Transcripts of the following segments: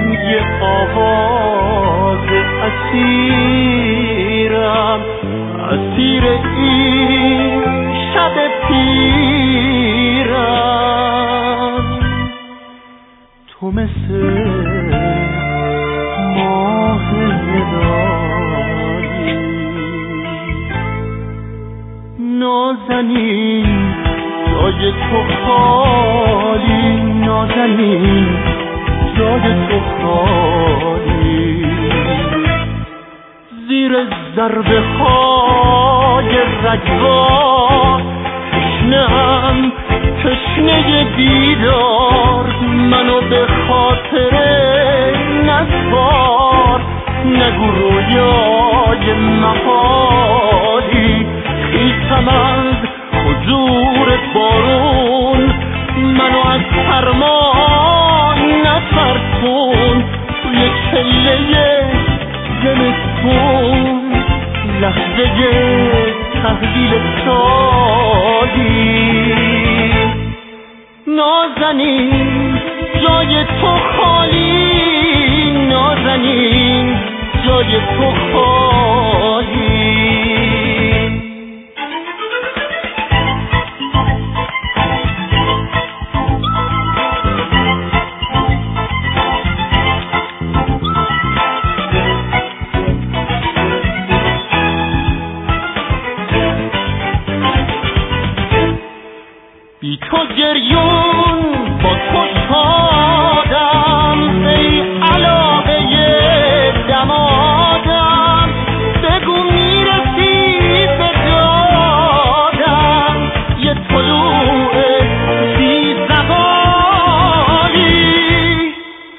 من یه آواز اسیرم، اسیر این شب پیرم. تو مثل ماه هلالی نازنین، جای تو خالی نازنین، جای تو خالی. زیر ضربه های رگبار تشنه‌ام، تشنه دیدار، منو به خاطر نسپار. نگو رویای محالی، خیسم از حضور بارون، منو از سرما نترسون. توی چله زمستون لحظه تحویل سالی. نازنین جای تو خالی، نازنین جای تو خالی. بی تو گریون با تو شادم، ای علاقه دمادم. بگو میرسی به دادم، یه طلوع بی زوالی.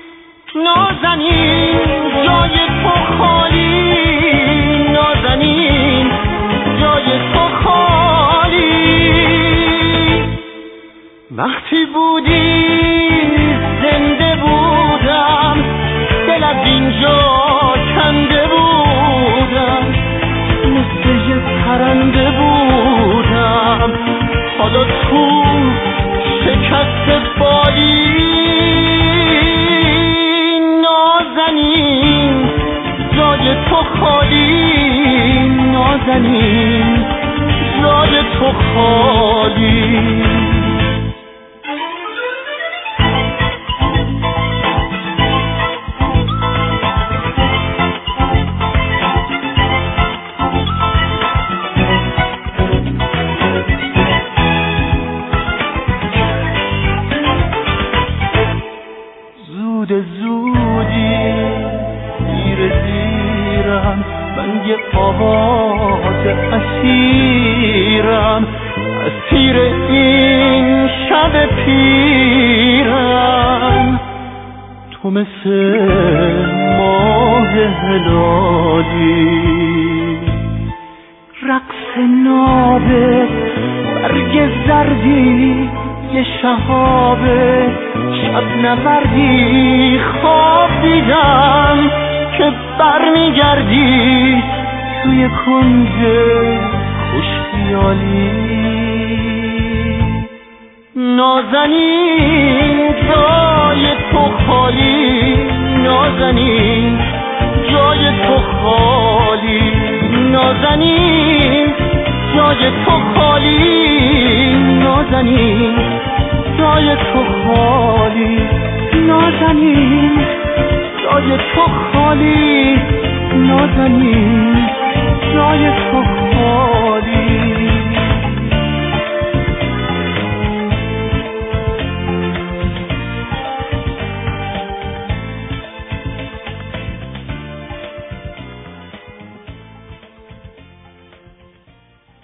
نازنین جای تو خالی، نازنین جای تو خالی. وقتی بودی زنده بودم، دل از اینجا کنده بودم، مثل یه پرنده بودم. حالا تو شکست بالی. نازنین جای تو خالی، نازنین جای تو خالی. زودی زیر زیرم، من یه آواز اسیرم، اسیر این شب پیرم. تو مثل ماه هلالی، رقص نابه برگ زردی، یه شهابه شب نوردی. خواب دیدم که برمیگردی توی کنج خوشخیالی. نازنین جای تو خالی، نازنین جای تو خالی. نازنین جای تو خالی، نازنین جای تو خالی. نازنین جای تو خالی، نازنین جای تو خالی.